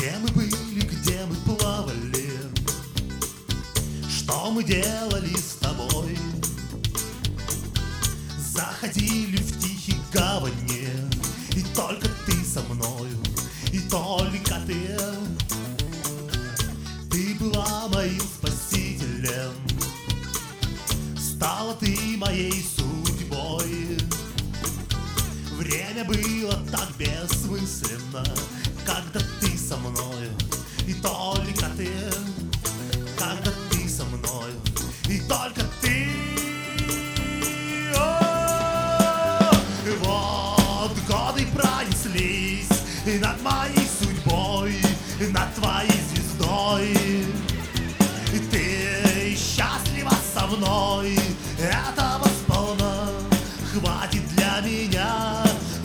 Где мы были, где мы плавали, что мы делали с тобой? Заходили в тихие гавани, и только ты со мною, и только ты. Ты была моим спасителем, стала ты моей судьбой. Время было так бессмысленно, когда ты со мною, и только ты. Когда ты со мною, и только ты. Вот годы пронеслись над моей судьбой, над твоей звездой. И ты счастлива со мной, этого сполна хватит для меня.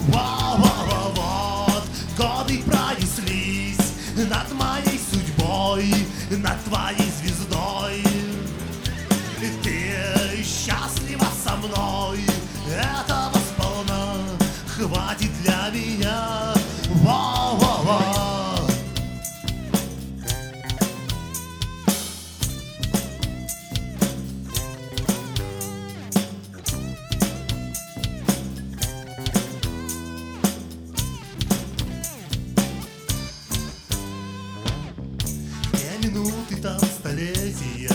Вот годы пронеслись над моей судьбой, над твоей звездой. И ты счастлива со мной, этого сполна хватит для меня. Те минуты, там столетия,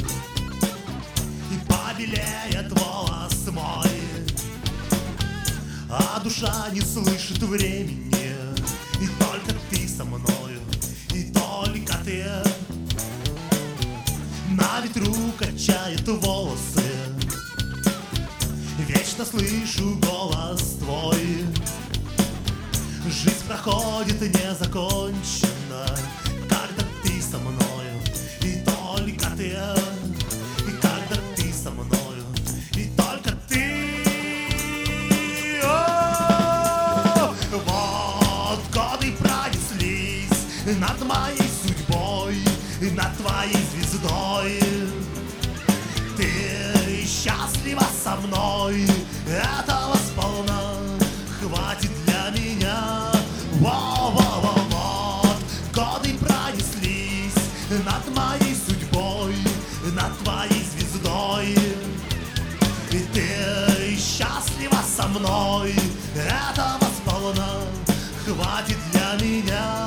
и побелеет волос мой, а душа не слышит времени, и только ты со мною, и только ты. На ветру качает волосы, вечно слышу голос твой. Жизнь проходит незаконченно, когда ты со мною, и только ты. И когда ты со мною, и только ты. Вот годы пронеслись над моей судьбой, над твоей звездой. Ты счастлива со мной, этого сполна хватит для меня. Вот годы пронеслись над моей судьбой, над твоей звездой. И ты счастлива со мной, этого сполна хватит для меня.